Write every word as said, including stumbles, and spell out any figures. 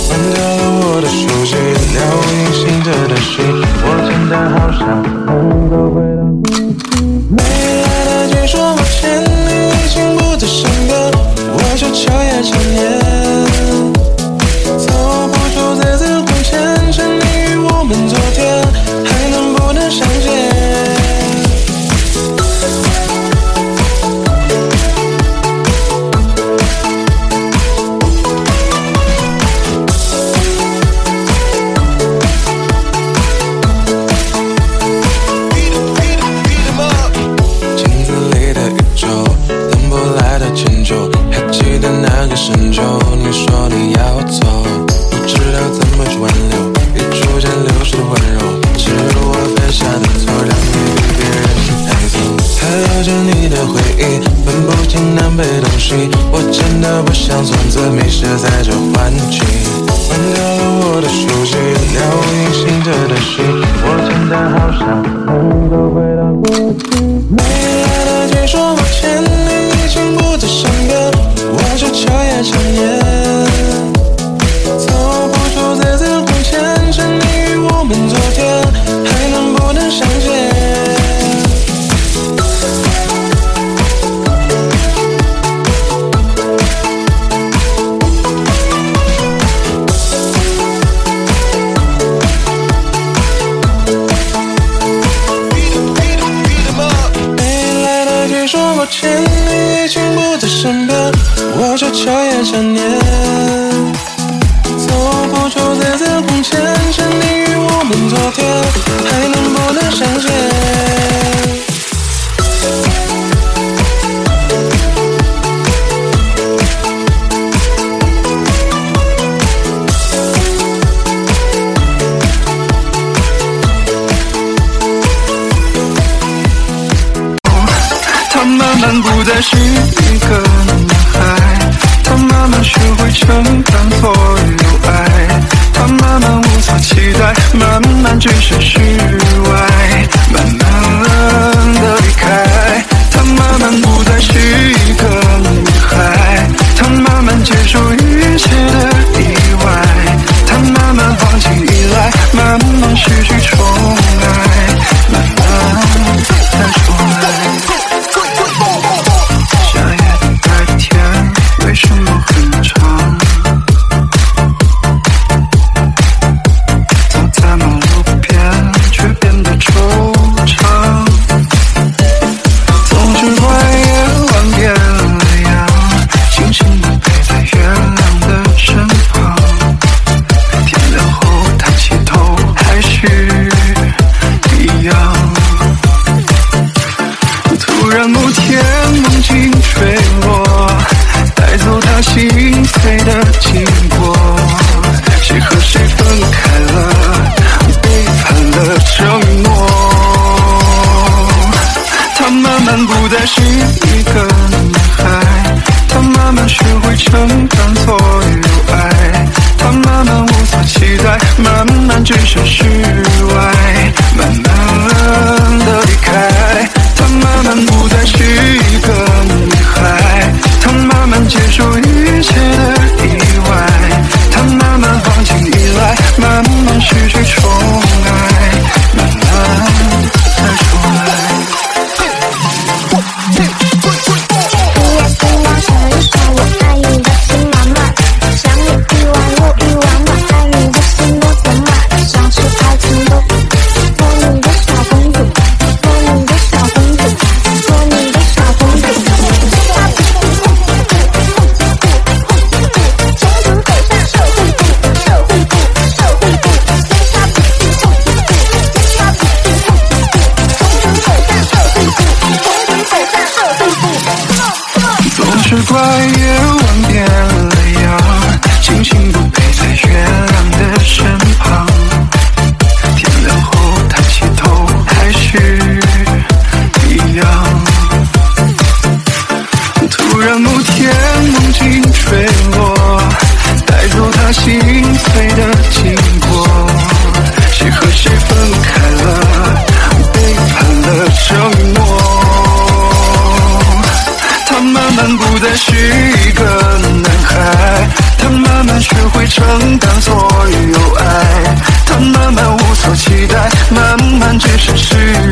关掉了我的手机，了无音信着的心，我真的好想能够回到过去。没来得及说抱歉，你已经不在身边，我就彻夜缠绵，走不出这次空间，沉溺于我们昨天，还能不能相见？深秋，你说你要走，不知道怎么去挽留，别逐渐流失的温柔，是我犯下的错，让你比别人带走。还留着你的回忆，分不清南北东西，我真的不想从此迷失在这幻境。关掉了我的手机，了无音信着的心，我真的好想能够回到过去。没来得及说抱歉，你已经不在身边，我就彻夜缠绵，走不出这次空间，沉溺于我们昨天，还能不能相见？没来得及说抱歉，你已经不在身边，我就彻夜缠绵，走不出这次空间，沉溺于我们昨天，还能不能相见？ 他慢慢不再是一个男孩，他慢慢学会承担所有爱，他慢慢无所期待，慢慢置身事外，慢慢的离开。他慢慢不再是一个女孩，他慢慢接受一切的意外，他慢慢放弃依赖，慢慢失去宠爱，慢慢再重来。夏夜的白天为什么很长？走在马路边却变得惆怅，总是怪夜晚变了样，轻轻地陪在月亮的身旁，天亮后抬起头还是一样。突然某天梦境坠落，带走他心碎的经过，谁和谁分开了，背叛了承诺。他慢慢不再是一个男孩，他慢慢学会承担所有爱，他慢慢无所期待，慢慢置身事外，慢慢的离开。他慢慢不再是一个女孩，他慢慢接受一切的意外，他慢慢放弃依赖，慢慢失去宠爱，慢慢再重来。 一夜星光闪一闪，我爱你的心满满，想你一晚又一晚，我爱你的心多得满，像是孩子承担所有爱，它慢慢无所期待，慢慢只剩失